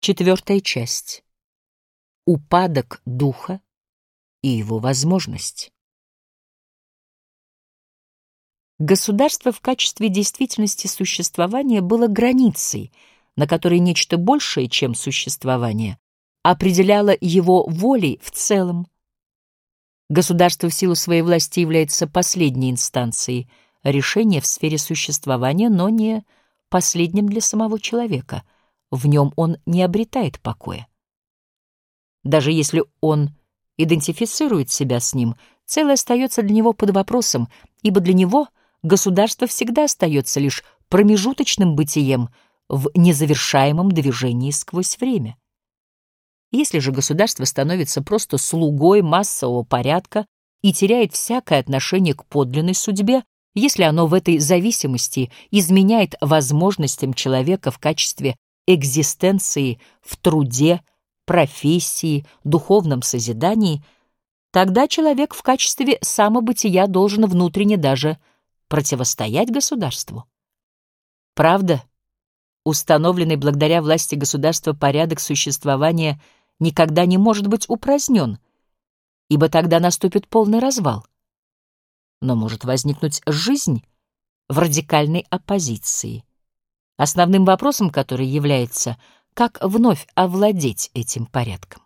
Четвертая часть. Упадок духа и его возможность. Государство в качестве действительности существования было границей, на которой нечто большее, чем существование, определяло его волей в целом. Государство в силу своей власти является последней инстанцией решения в сфере существования, но не последним для самого человека. В нем он не обретает покоя. Даже если он идентифицирует себя с ним, целое остается для него под вопросом, ибо для него государство всегда остается лишь промежуточным бытием в незавершаемом движении сквозь время. Если же государство становится просто слугой массового порядка и теряет всякое отношение к подлинной судьбе, если оно в этой зависимости изменяет возможностям человека в качестве экзистенции в труде, профессии, духовном созидании, тогда человек в качестве самобытия должен внутренне даже противостоять государству. Правда, установленный благодаря власти государства порядок существования никогда не может быть упразднен, ибо тогда наступит полный развал. Но может возникнуть жизнь в радикальной оппозиции, основным вопросом которой является, как вновь овладеть этим порядком.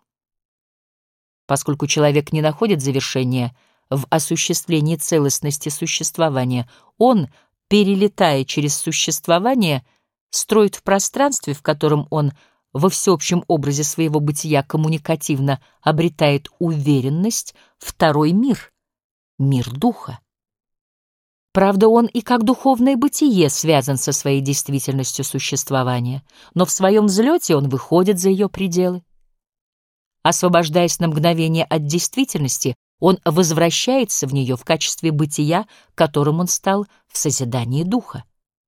Поскольку человек не находит завершения в осуществлении целостности существования, он, перелетая через существование, строит в пространстве, в котором он во всеобщем образе своего бытия коммуникативно обретает уверенность, второй мир — мир духа. Правда, он и как духовное бытие связан со своей действительностью существования, но в своем взлете он выходит за ее пределы. Освобождаясь на мгновение от действительности, он возвращается в нее в качестве бытия, которым он стал в созидании духа.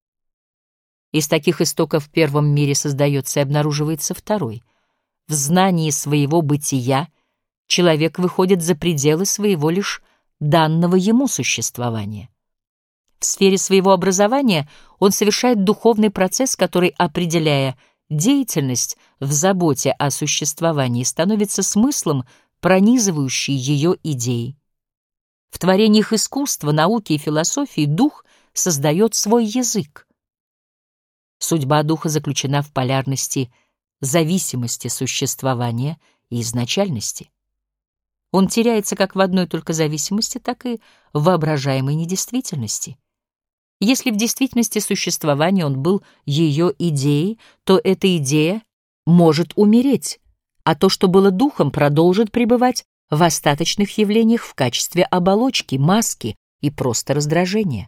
Из таких истоков в первом мире создается и обнаруживается второй. В знании своего бытия человек выходит за пределы своего лишь данного ему существования. В сфере своего образования он совершает духовный процесс, который, определяя деятельность в заботе о существовании, становится смыслом, пронизывающей ее идеи. В творениях искусства, науки и философии дух создает свой язык. Судьба духа заключена в полярности зависимости существования и изначальности. Он теряется как в одной только зависимости, так и в воображаемой недействительности. Если в действительности существования он был ее идеей, то эта идея может умереть, а то, что было духом, продолжит пребывать в остаточных явлениях в качестве оболочки, маски и просто раздражения.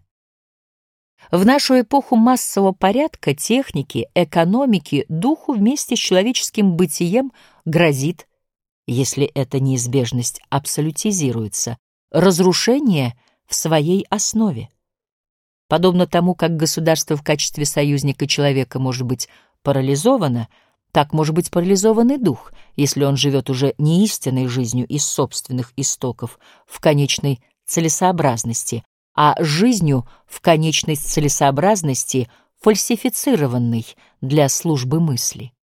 В нашу эпоху массового порядка, техники, экономики духу вместе с человеческим бытием грозит, если эта неизбежность абсолютизируется, разрушение в своей основе. Подобно тому, как государство в качестве союзника человека может быть парализовано, так может быть парализован и дух, если он живет уже не истинной жизнью из собственных истоков в конечной целесообразности, а жизнью в конечной целесообразности, фальсифицированной для службы мысли.